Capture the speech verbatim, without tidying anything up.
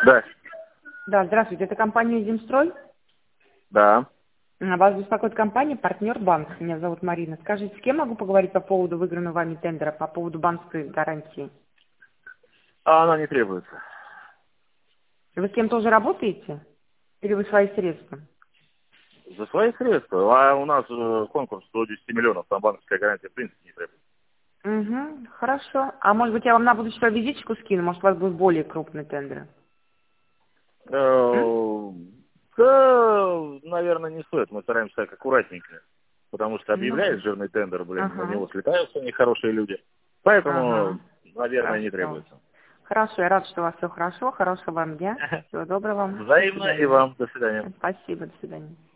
Да. Да, здравствуйте, это компания «Зимстрой». Да. А, Вас беспокоит компания «Партнер Банк». Меня зовут Марина. Скажите, с кем могу поговорить по поводу выигранного вами тендера, по поводу банковской гарантии? А она не требуется. Вы с кем-то уже работаете? Или вы свои средства? За свои средства. А у нас э, конкурс до десяти миллионов, там банковская гарантия в принципе не требуется. Угу, хорошо. А может быть, я вам на будущее свою визиточку скину? Может, у вас будут более крупные тендеры? М? Э, Да, наверное, не стоит. Мы стараемся так аккуратненько. Потому что Ну, объявляешь жирный тендер, блин, на ага, него слетаются нехорошие люди. ага. Поэтому, наверное, не Хорошо. требуется. Хорошо, я рада, что у вас все хорошо. Хорошего вам дня. Всего доброго вам. До Взаимно и свидания. вам. До свидания. Спасибо, до свидания.